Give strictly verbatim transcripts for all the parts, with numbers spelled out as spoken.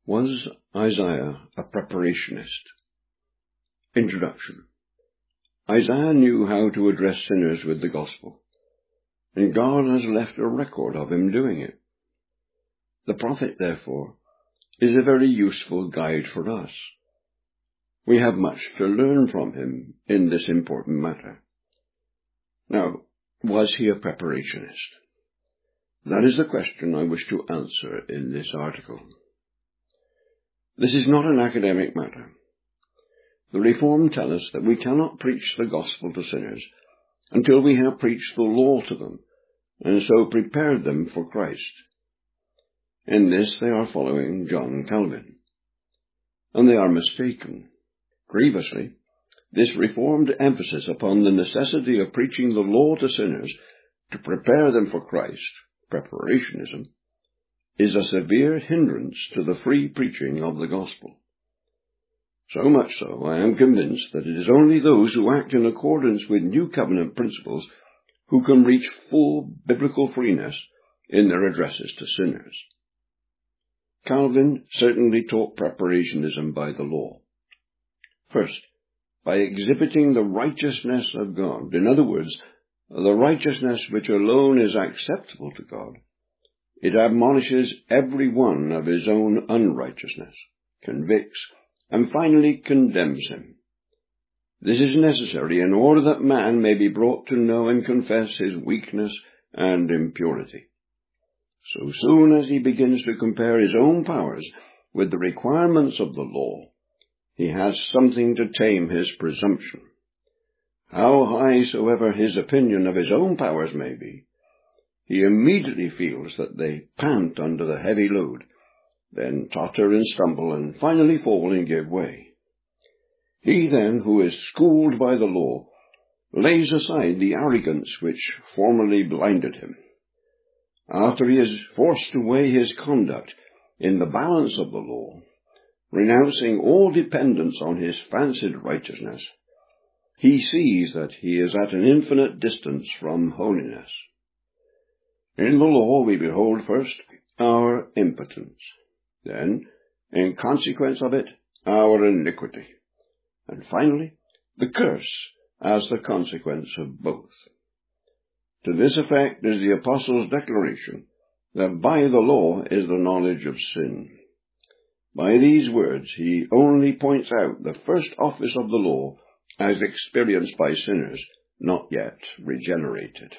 Was Isaiah a preparationist? Introduction. Isaiah knew how to address sinners with the gospel, and God has left a record of him doing it. The prophet, therefore, is a very useful guide for us. We have much to learn from him in this important matter. Now, was he a preparationist? That is the question I wish to answer in this article. This is not an academic matter. The Reformed tell us that we cannot preach the gospel to sinners until we have preached the law to them, and so prepared them for Christ. In this they are following John Calvin. And they are mistaken. Grievously, this Reformed emphasis upon the necessity of preaching the law to sinners to prepare them for Christ, preparationism, is a severe hindrance to the free preaching of the gospel. So much so, I am convinced that it is only those who act in accordance with New Covenant principles who can reach full biblical freeness in their addresses to sinners. Calvin certainly taught preparationism by the law. First, by exhibiting the righteousness of God, in other words, the righteousness which alone is acceptable to God. It admonishes every one of his own unrighteousness, convicts, and finally condemns him. This is necessary in order that man may be brought to know and confess his weakness and impurity. So soon as he begins to compare his own powers with the requirements of the law, he has something to tame his presumption. How high soever his opinion of his own powers may be, he immediately feels that they pant under the heavy load, then totter and stumble, and finally fall and give way. He then, who is schooled by the law, lays aside the arrogance which formerly blinded him. After he is forced to weigh his conduct in the balance of the law, renouncing all dependence on his fancied righteousness, he sees that he is at an infinite distance from holiness. In the law we behold first our impotence, then, in consequence of it, our iniquity, and finally, the curse as the consequence of both. To this effect is the Apostle's declaration that by the law is the knowledge of sin. By these words he only points out the first office of the law as experienced by sinners not yet regenerated.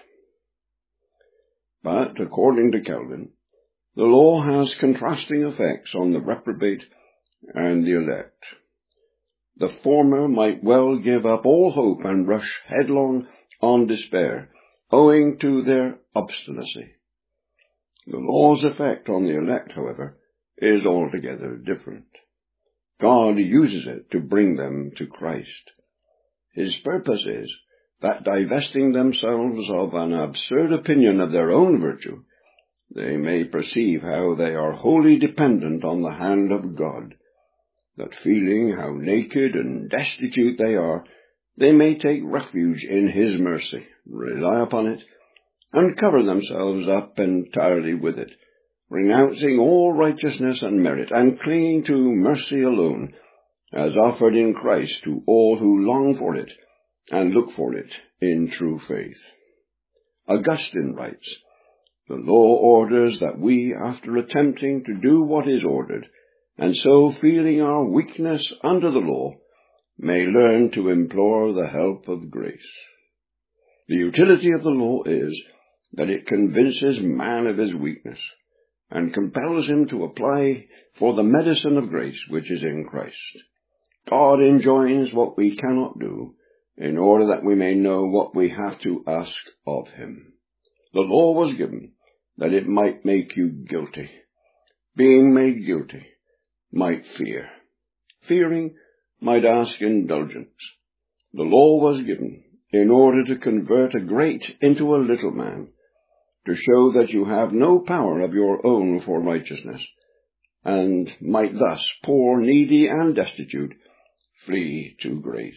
But, according to Calvin, the law has contrasting effects on the reprobate and the elect. The former might well give up all hope and rush headlong on despair, owing to their obstinacy. The law's effect on the elect, however, is altogether different. God uses it to bring them to Christ. His purpose is that, divesting themselves of an absurd opinion of their own virtue, they may perceive how they are wholly dependent on the hand of God, that feeling how naked and destitute they are, they may take refuge in his mercy, rely upon it, and cover themselves up entirely with it, renouncing all righteousness and merit, and clinging to mercy alone, as offered in Christ to all who long for it and look for it in true faith. Augustine writes, "The law orders that we, after attempting to do what is ordered, and so feeling our weakness under the law, may learn to implore the help of grace." The utility of the law is that it convinces man of his weakness, and compels him to apply for the medicine of grace which is in Christ. God enjoins what we cannot do, in order that we may know what we have to ask of him. The law was given that it might make you guilty. Being made guilty, might fear. Fearing, might ask indulgence. The law was given in order to convert a great into a little man, to show that you have no power of your own for righteousness, and might thus, poor, needy, and destitute, flee to grace.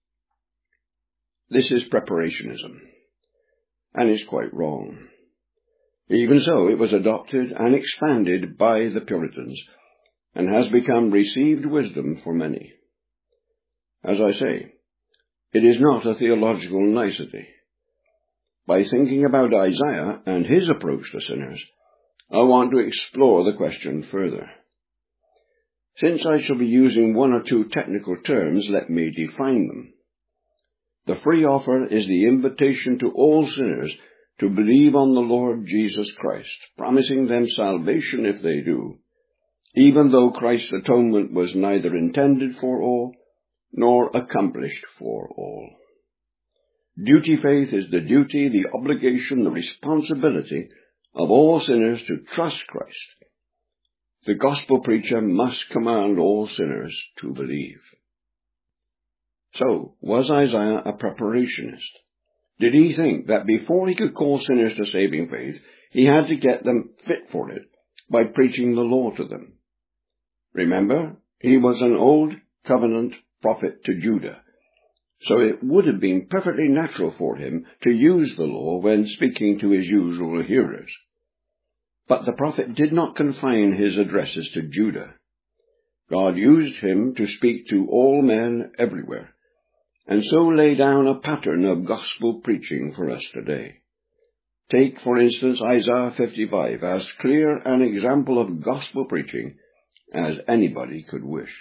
This is preparationism, and is quite wrong. Even so, it was adopted and expanded by the Puritans, and has become received wisdom for many. As I say, it is not a theological nicety. By thinking about Isaiah and his approach to sinners, I want to explore the question further. Since I shall be using one or two technical terms, let me define them. The free offer is the invitation to all sinners to believe on the Lord Jesus Christ, promising them salvation if they do, even though Christ's atonement was neither intended for all nor accomplished for all. Duty faith is the duty, the obligation, the responsibility of all sinners to trust Christ. The gospel preacher must command all sinners to believe. So, was Isaiah a preparationist? Did he think that before he could call sinners to saving faith, he had to get them fit for it by preaching the law to them? Remember, he was an old covenant prophet to Judah, so it would have been perfectly natural for him to use the law when speaking to his usual hearers. But the prophet did not confine his addresses to Judah. God used him to speak to all men everywhere, and so lay down a pattern of gospel preaching for us today. Take, for instance, Isaiah fifty-five, as clear an example of gospel preaching as anybody could wish.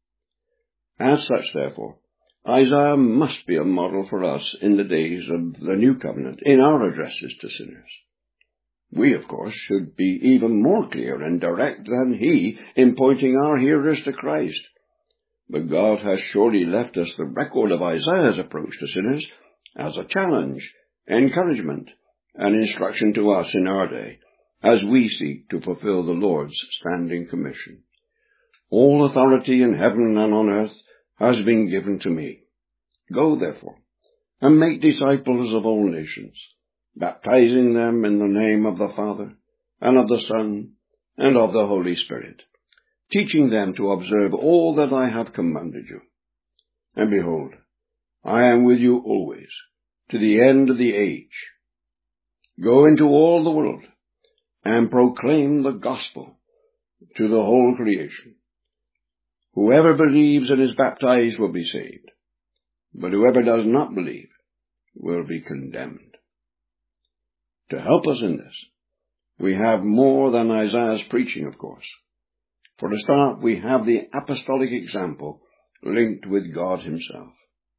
As such, therefore, Isaiah must be a model for us in the days of the New Covenant, in our addresses to sinners. We, of course, should be even more clear and direct than he in pointing our hearers to Christ. But God has surely left us the record of Isaiah's approach to sinners as a challenge, encouragement, and instruction to us in our day, as we seek to fulfill the Lord's standing commission. All authority in heaven and on earth has been given to me. Go, therefore, and make disciples of all nations, baptizing them in the name of the Father, and of the Son, and of the Holy Spirit, teaching them to observe all that I have commanded you. And behold, I am with you always, to the end of the age. Go into all the world, and proclaim the gospel to the whole creation. Whoever believes and is baptized will be saved, but whoever does not believe will be condemned. To help us in this, we have more than Isaiah's preaching, of course. For to start, we have the apostolic example linked with God himself.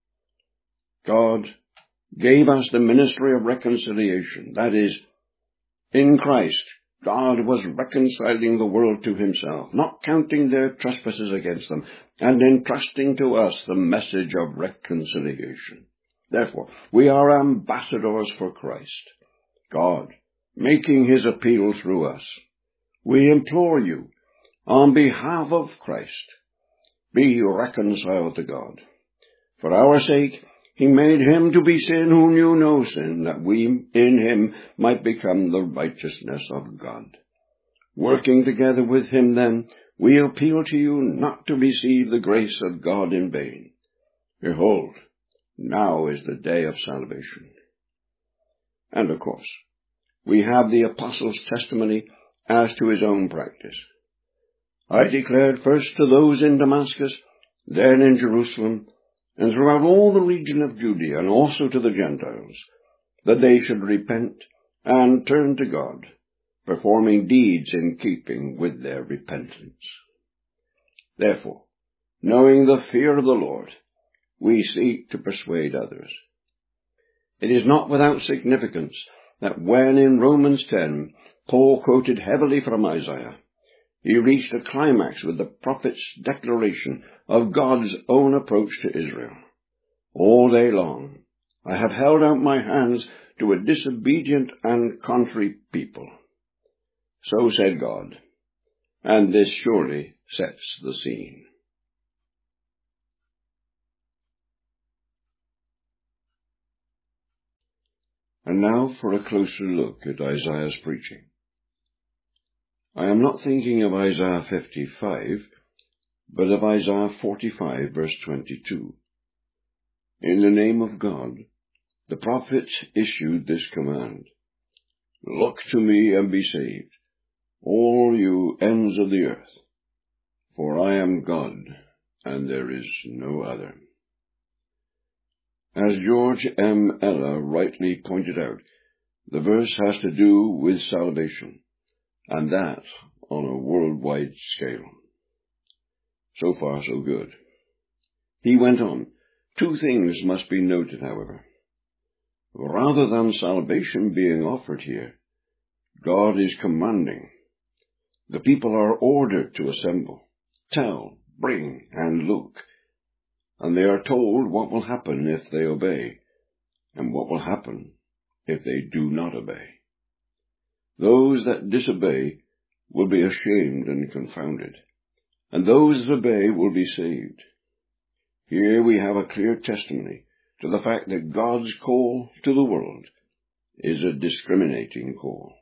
God gave us the ministry of reconciliation. That is, in Christ, God was reconciling the world to himself, not counting their trespasses against them, and entrusting to us the message of reconciliation. Therefore, we are ambassadors for Christ, God making his appeal through us. We implore you, on behalf of Christ, be reconciled to God. For our sake, he made him to be sin who knew no sin, that we in him might become the righteousness of God. Working together with him, then, we appeal to you not to receive the grace of God in vain. Behold, now is the day of salvation. And, of course, we have the apostle's testimony as to his own practice. I declared first to those in Damascus, then in Jerusalem, and throughout all the region of Judea, and also to the Gentiles, that they should repent and turn to God, performing deeds in keeping with their repentance. Therefore, knowing the fear of the Lord, we seek to persuade others. It is not without significance that when in Romans ten, Paul quoted heavily from Isaiah, he reached a climax with the prophet's declaration of God's own approach to Israel. All day long, I have held out my hands to a disobedient and contrary people. So said God, and this surely sets the scene. And now for a closer look at Isaiah's preaching. I am not thinking of Isaiah fifty-five, but of Isaiah forty-five, verse twenty-two. In the name of God, the prophet issued this command, Look to me and be saved, all you ends of the earth, For I am God, and there is no other. As George M. Ella rightly pointed out, the verse has to do with salvation, and that on a worldwide scale. So far, so good. He went on, two things must be noted, however. Rather than salvation being offered here, God is commanding. The people are ordered to assemble, tell, bring, and look, and they are told what will happen if they obey, and what will happen if they do not obey. Those that disobey will be ashamed and confounded, and those that obey will be saved. Here we have a clear testimony to the fact that God's call to the world is a discriminating call.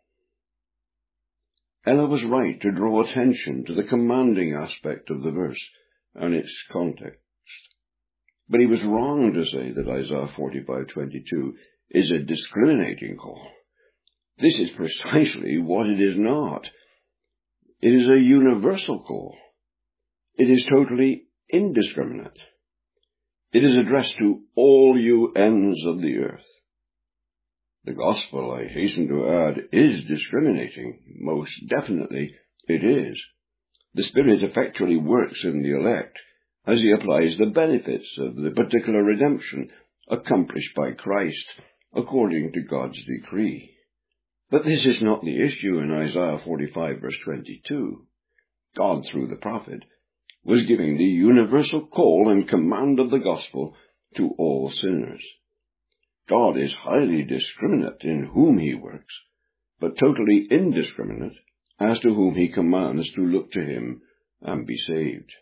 Ella was right to draw attention to the commanding aspect of the verse and its context. But he was wrong to say that Isaiah forty-five twenty-two is a discriminating call. This is precisely what it is not. It is a universal call. It is totally indiscriminate. It is addressed to all you ends of the earth. The gospel, I hasten to add, is discriminating. Most definitely it is. The Spirit effectually works in the elect as he applies the benefits of the particular redemption accomplished by Christ according to God's decree. But this is not the issue in Isaiah forty-five verse twenty-two. God, through the prophet, was giving the universal call and command of the gospel to all sinners. God is highly discriminate in whom he works, but totally indiscriminate as to whom he commands to look to him and be saved.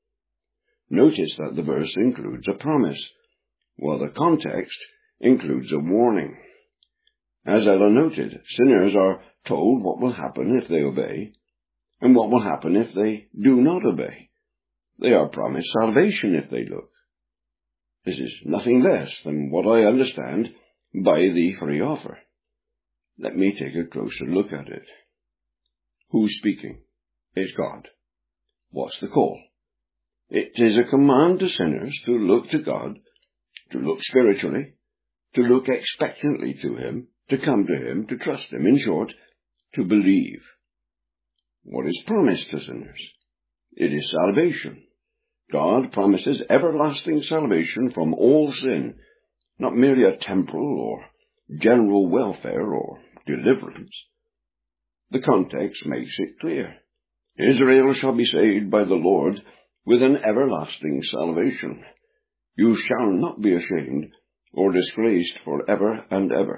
Notice that the verse includes a promise, while the context includes a warning. As Ella noted, sinners are told what will happen if they obey, and what will happen if they do not obey. They are promised salvation if they look. This is nothing less than what I understand by the free offer. Let me take a closer look at it. Who's speaking? It's God. What's the call? It is a command to sinners to look to God, to look spiritually, to look expectantly to him, to come to him, to trust him, in short, to believe. What is promised to sinners? It is salvation. God promises everlasting salvation from all sin, not merely a temporal or general welfare or deliverance. The context makes it clear. Israel shall be saved by the Lord with an everlasting salvation. You shall not be ashamed or disgraced for ever and ever.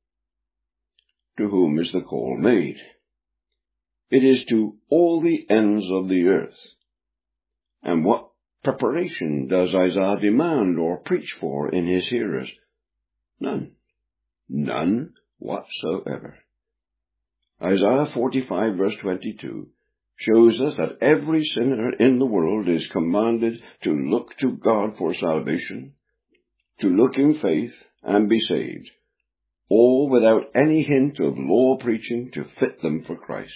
To whom is the call made? It is to all the ends of the earth. And what preparation does Isaiah demand or preach for in his hearers? None. None whatsoever. Isaiah forty-five verse twenty-two shows us that every sinner in the world is commanded to look to God for salvation, to look in faith and be saved, all without any hint of law preaching to fit them for Christ.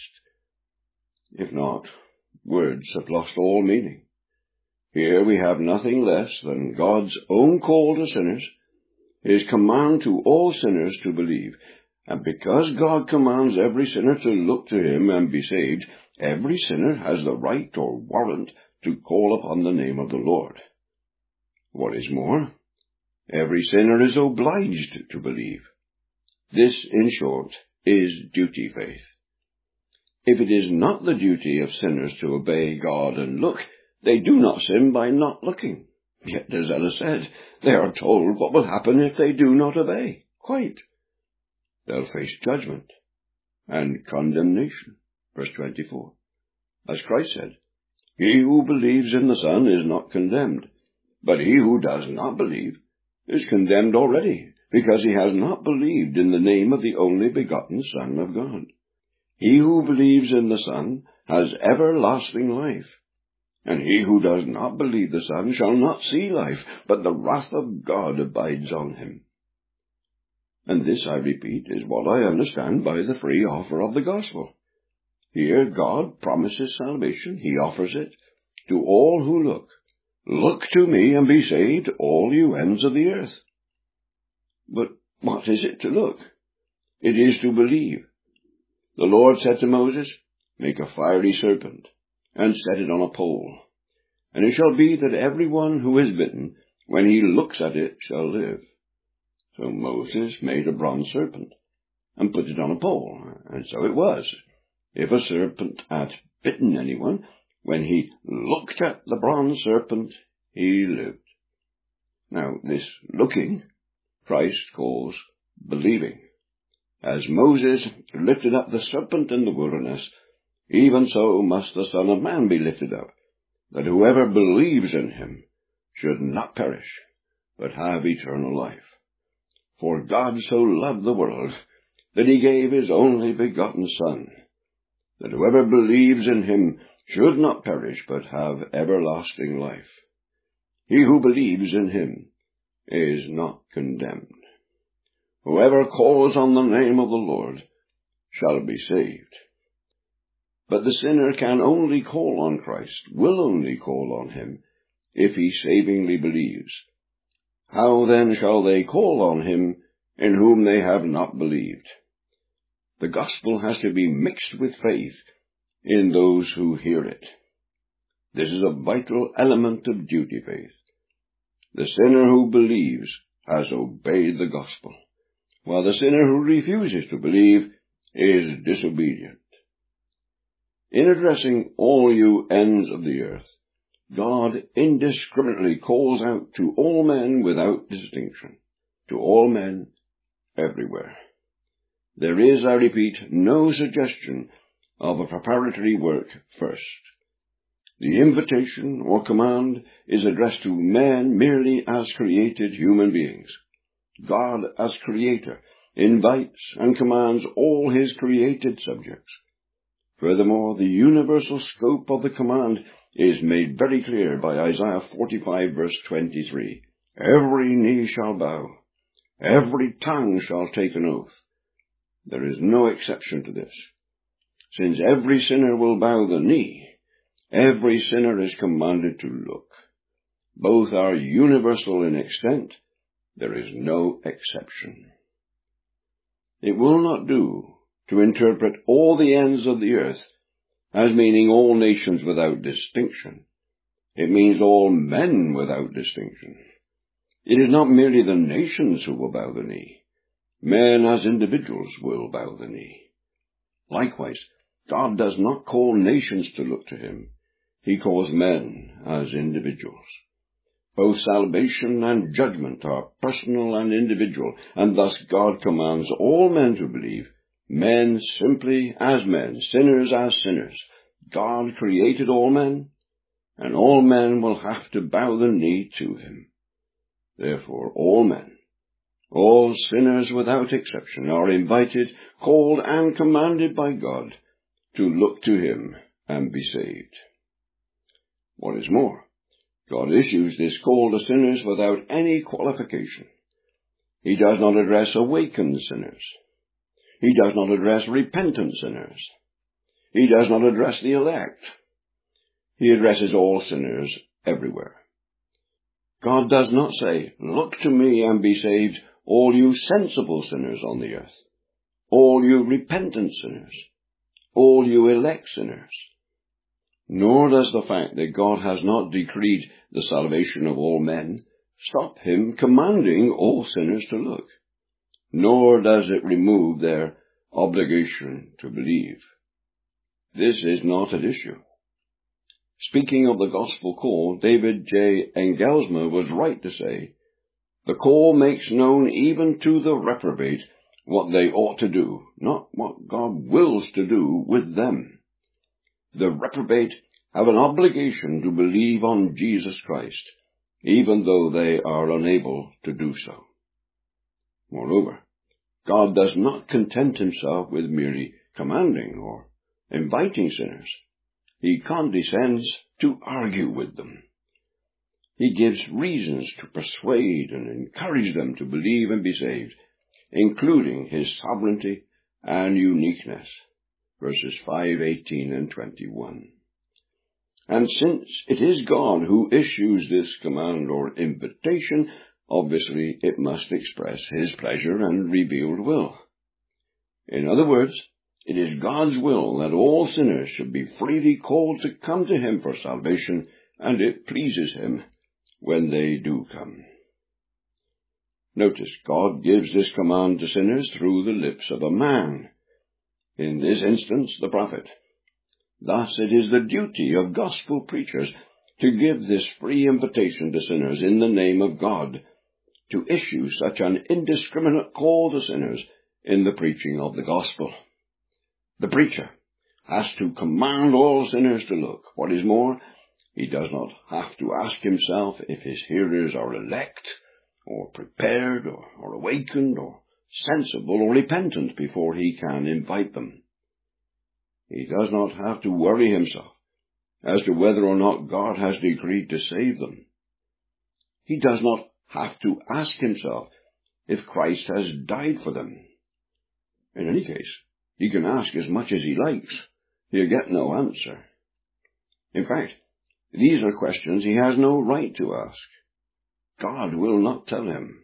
If not, words have lost all meaning. Here we have nothing less than God's own call to sinners, his command to all sinners to believe, and because God commands every sinner to look to him and be saved, every sinner has the right or warrant to call upon the name of the Lord. What is more, every sinner is obliged to believe. This, in short, is duty faith. If it is not the duty of sinners to obey God and look, they do not sin by not looking. Yet, as Ella said, they are told what will happen if they do not obey. Quite. They'll face judgment and condemnation. Verse twenty-four. As Christ said, he who believes in the Son is not condemned, but he who does not believe is condemned already, because he has not believed in the name of the only begotten Son of God. He who believes in the Son has everlasting life, and he who does not believe the Son shall not see life, but the wrath of God abides on him. And this, I repeat, is what I understand by the free offer of the gospel. Here God promises salvation, he offers it, to all who look, Look to me and be saved, all you ends of the earth. But what is it to look? It is to believe. The Lord said to Moses, Make a fiery serpent, and set it on a pole. And it shall be that every one who is bitten, when he looks at it, shall live. So Moses made a bronze serpent, and put it on a pole, and so it was. If a serpent had bitten anyone, when he looked at the bronze serpent, he lived. Now, this looking, Christ calls believing. As Moses lifted up the serpent in the wilderness, even so must the Son of Man be lifted up, that whoever believes in him should not perish, but have eternal life. For God so loved the world, that he gave his only begotten Son, that whoever believes in him should not perish, but have everlasting life. He who believes in him is not condemned. Whoever calls on the name of the Lord shall be saved. But the sinner can only call on Christ, will only call on him, if he savingly believes. How then shall they call on him in whom they have not believed? The gospel has to be mixed with faith in those who hear it. This is a vital element of duty faith. The sinner who believes has obeyed the gospel, while the sinner who refuses to believe is disobedient. In addressing all you ends of the earth, God indiscriminately calls out to all men without distinction, to all men everywhere. There is, I repeat, no suggestion of a preparatory work first. The invitation or command is addressed to men merely as created human beings. God, as creator, invites and commands all his created subjects. Furthermore, the universal scope of the command is made very clear by Isaiah forty-five, verse twenty-three. Every knee shall bow, every tongue shall take an oath. There is no exception to this. Since every sinner will bow the knee, every sinner is commanded to look. Both are universal in extent. There is no exception. It will not do to interpret all the ends of the earth as meaning all nations without distinction. It means all men without distinction. It is not merely the nations who will bow the knee. Men as individuals will bow the knee. Likewise, God does not call nations to look to him. He calls men as individuals. Both salvation and judgment are personal and individual, and thus God commands all men to believe, men simply as men, sinners as sinners. God created all men, and all men will have to bow the knee to him. Therefore, all men, all sinners without exception, are invited, called, and commanded by God to look to him and be saved. What is more, God issues this call to sinners without any qualification. He does not address awakened sinners. He does not address repentant sinners. He does not address the elect. He addresses all sinners everywhere. God does not say, Look to me and be saved, all you sensible sinners on the earth, all you repentant sinners, all you elect sinners. Nor does the fact that God has not decreed the salvation of all men stop him commanding all sinners to look. Nor does it remove their obligation to believe. This is not at issue. Speaking of the gospel call, David J. Engelsmer was right to say, The call makes known even to the reprobate what they ought to do, not what God wills to do with them. The reprobate have an obligation to believe on Jesus Christ, even though they are unable to do so. Moreover, God does not content himself with merely commanding or inviting sinners. He condescends to argue with them. He gives reasons to persuade and encourage them to believe and be saved, including his sovereignty and uniqueness. Verses five, eighteen, and twenty-one. And since it is God who issues this command or invitation, obviously it must express his pleasure and revealed will. In other words, it is God's will that all sinners should be freely called to come to him for salvation, and it pleases him when they do come. Notice, God gives this command to sinners through the lips of a man, in this instance the prophet. Thus it is the duty of gospel preachers to give this free invitation to sinners in the name of God, to issue such an indiscriminate call to sinners in the preaching of the gospel. The preacher has to command all sinners to look. What is more, he does not have to ask himself if his hearers are elect, or prepared, or, or awakened, or sensible, or repentant before he can invite them. He does not have to worry himself as to whether or not God has decreed to save them. He does not have to ask himself if Christ has died for them. In any case, he can ask as much as he likes. He'll get no answer. In fact, these are questions he has no right to ask. God will not tell him.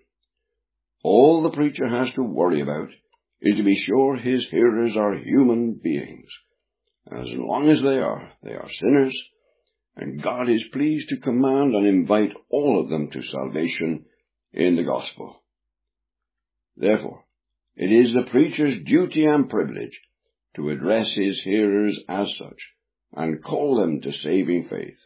All the preacher has to worry about is to be sure his hearers are human beings. As long as they are, they are sinners, and God is pleased to command and invite all of them to salvation in the gospel. Therefore, it is the preacher's duty and privilege to address his hearers as such and call them to saving faith.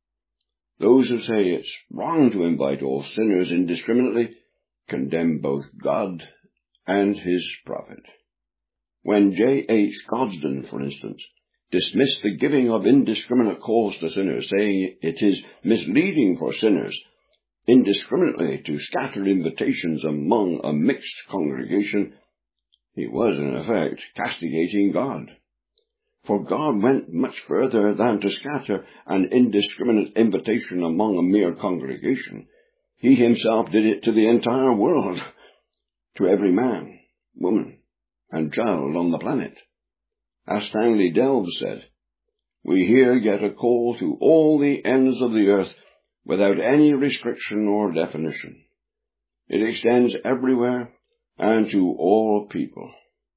Those who say it's wrong to invite all sinners indiscriminately condemn both God and his prophet. When J H Gosden, for instance, dismissed the giving of indiscriminate calls to sinners, saying it is misleading for sinners indiscriminately to scatter invitations among a mixed congregation, he was, in effect, castigating God. For God went much further than to scatter an indiscriminate invitation among a mere congregation. He himself did it to the entire world, to every man, woman, and child on the planet. As Stanley Delves said, "We here get a call to all the ends of the earth without any restriction or definition. It extends everywhere and to all people.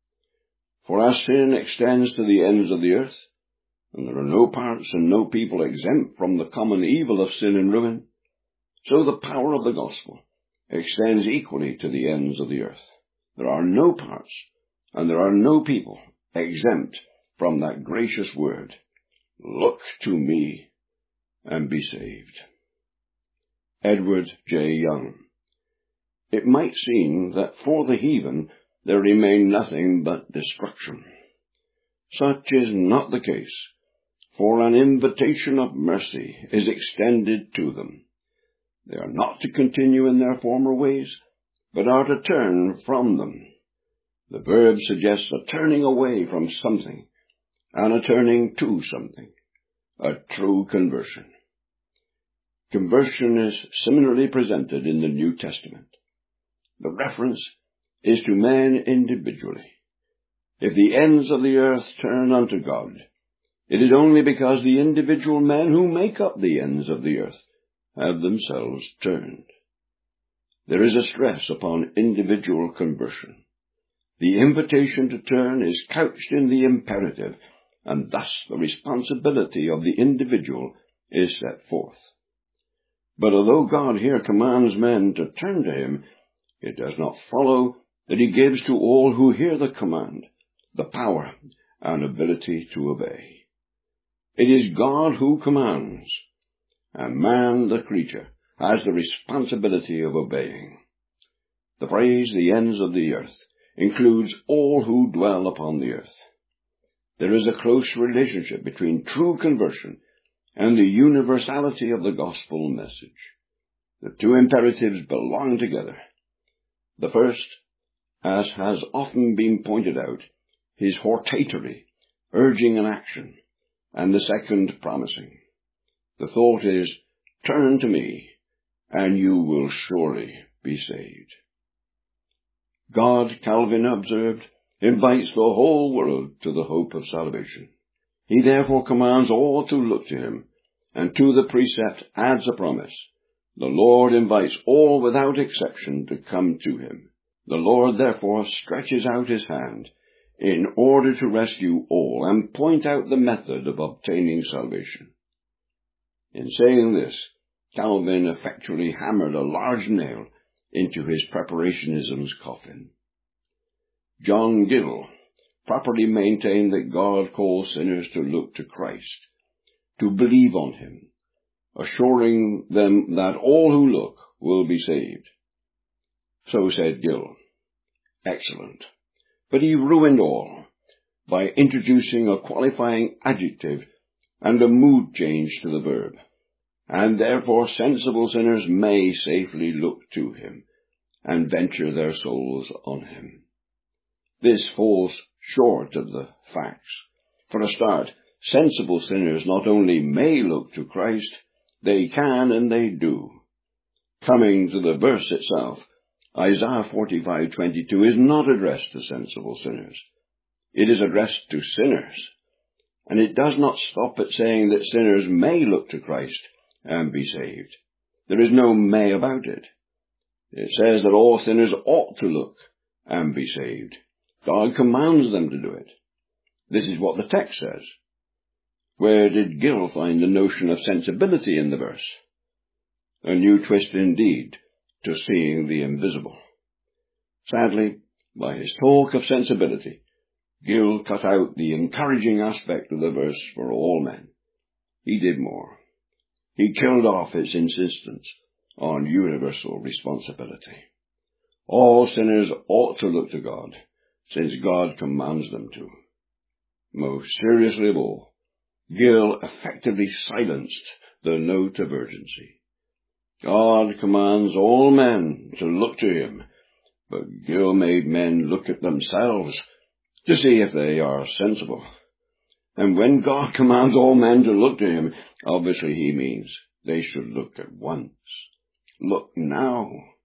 For as sin extends to the ends of the earth, and there are no parts and no people exempt from the common evil of sin and ruin, so the power of the gospel extends equally to the ends of the earth. There are no parts and there are no people exempt from that gracious word, 'Look to me and be saved.'" Edward J. Young. It might seem that for the heathen there remained nothing but destruction. Such is not the case, for an invitation of mercy is extended to them. They are not to continue in their former ways, but are to turn from them. The verb suggests a turning away from something, and a turning to something, a true conversion. Conversion is similarly presented in the New Testament. The reference is to men individually. If the ends of the earth turn unto God, it is only because the individual men who make up the ends of the earth have themselves turned. There is a stress upon individual conversion. The invitation to turn is couched in the imperative, and thus the responsibility of the individual is set forth. But although God here commands men to turn to him, it does not follow that he gives to all who hear the command the power and ability to obey. It is God who commands, and man, the creature, has the responsibility of obeying. The phrase, "the ends of the earth," includes all who dwell upon the earth. There is a close relationship between true conversion and the universality of the gospel message. The two imperatives belong together. The first, as has often been pointed out, is hortatory, urging an action, and the second promising. The thought is, "Turn to me, and you will surely be saved." God, Calvin observed, invites the whole world to the hope of salvation. He therefore commands all to look to him and to the precept adds a promise. The Lord invites all without exception to come to him. The Lord therefore stretches out his hand in order to rescue all and point out the method of obtaining salvation. In saying this, Calvin effectually hammered a large nail into his preparationism's coffin. John Gill properly maintained that God calls sinners to look to Christ, to believe on him, assuring them that all who look will be saved. So said Gill. Excellent. But he ruined all by introducing a qualifying adjective and a mood change to the verb. And therefore sensible sinners may safely look to him and venture their souls on him. This falls short of the facts. For a start, sensible sinners not only may look to Christ, they can and they do. Coming to the verse itself, Isaiah forty-five twenty-two is not addressed to sensible sinners. It is addressed to sinners. And it does not stop at saying that sinners may look to Christ and be saved. There is no may about it. It says that all sinners ought to look and be saved. God commands them to do it. This is what the text says. Where did Gill find the notion of sensibility in the verse? A new twist indeed to seeing the invisible. Sadly, by his talk of sensibility, Gill cut out the encouraging aspect of the verse for all men. He did more. He killed off its insistence on universal responsibility. All sinners ought to look to God, since God commands them to. Most seriously of all, Gill effectively silenced the note of urgency. God commands all men to look to him, but Gill made men look at themselves to see if they are sensible. And when God commands all men to look to him, obviously he means they should look at once. Look now.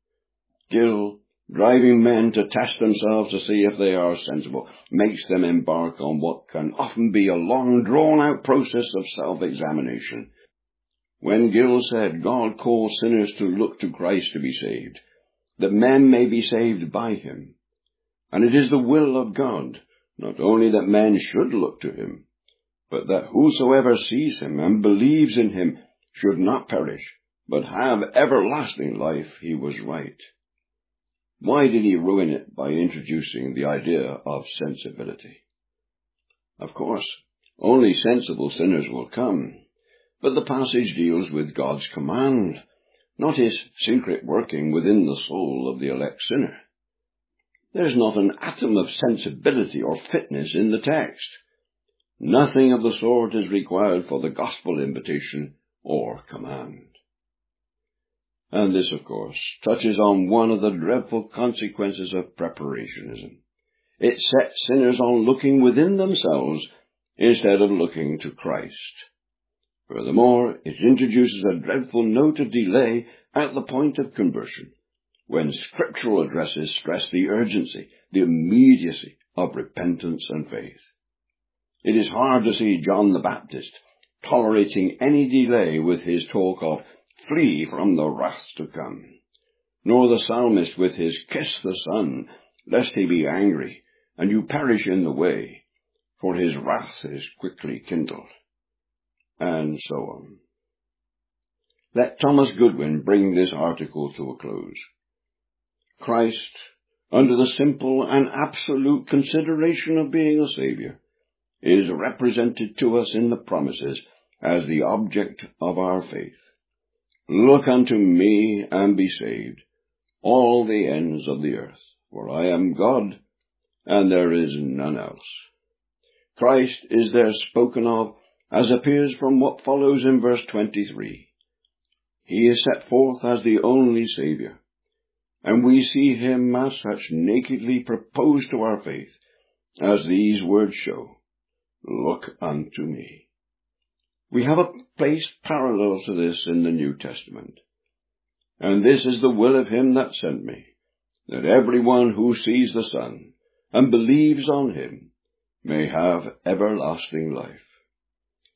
Gill, driving men to test themselves to see if they are sensible, makes them embark on what can often be a long, drawn-out process of self-examination. When Gill said God calls sinners to look to Christ to be saved, that men may be saved by him, and it is the will of God not only that men should look to him, but that whosoever sees him and believes in him should not perish, but have everlasting life, he was right. Why did he ruin it by introducing the idea of sensibility? Of course, only sensible sinners will come, but the passage deals with God's command, not his secret working within the soul of the elect sinner. There is not an atom of sensibility or fitness in the text. Nothing of the sort is required for the gospel invitation or command. And this, of course, touches on one of the dreadful consequences of preparationism. It sets sinners on looking within themselves instead of looking to Christ. Furthermore, it introduces a dreadful note of delay at the point of conversion, when scriptural addresses stress the urgency, the immediacy of repentance and faith. It is hard to see John the Baptist tolerating any delay with his talk of flee from the wrath to come, nor the psalmist with his kiss the Son, lest he be angry, and you perish in the way, for his wrath is quickly kindled, and so on. Let Thomas Goodwin bring this article to a close. Christ, under the simple and absolute consideration of being a Saviour, is represented to us in the promises as the object of our faith. Look unto me and be saved, all the ends of the earth, for I am God, and there is none else. Christ is there spoken of, as appears from what follows in verse twenty-three. He is set forth as the only Saviour, and we see him as such nakedly proposed to our faith, as these words show. Look unto me. We have a place parallel to this in the New Testament. And this is the will of him that sent me, that every one who sees the Son and believes on him may have everlasting life.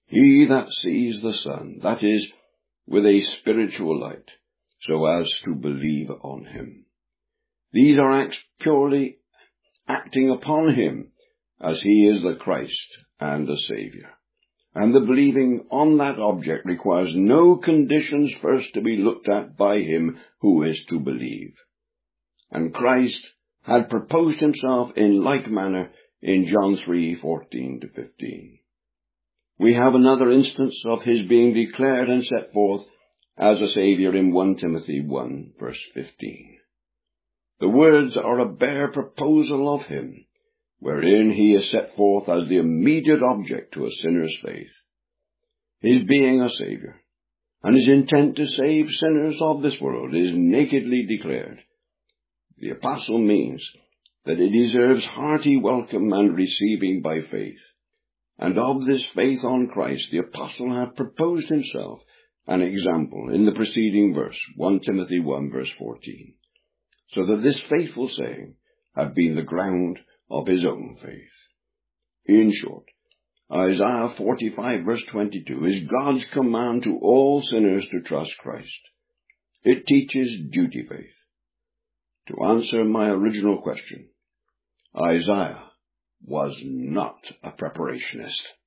He that sees the Son, that is, with a spiritual light, so as to believe on him. These are acts purely acting upon him, as he is the Christ and the Saviour. And the believing on that object requires no conditions first to be looked at by him who is to believe. And Christ had proposed himself in like manner in John three, fourteen to fifteen. We have another instance of his being declared and set forth as a Saviour in First Timothy one, verse fifteen. The words are a bare proposal of him, wherein he is set forth as the immediate object to a sinner's faith. His being a Saviour, and his intent to save sinners of this world, is nakedly declared. The apostle means that it deserves hearty welcome and receiving by faith. And of this faith on Christ the apostle hath proposed himself an example in the preceding verse, First Timothy one, verse fourteen, so that this faithful saying have been the ground of his own faith. In short, Isaiah forty-five, verse twenty-two, is God's command to all sinners to trust Christ. It teaches duty faith. To answer my original question, Isaiah was not a preparationist.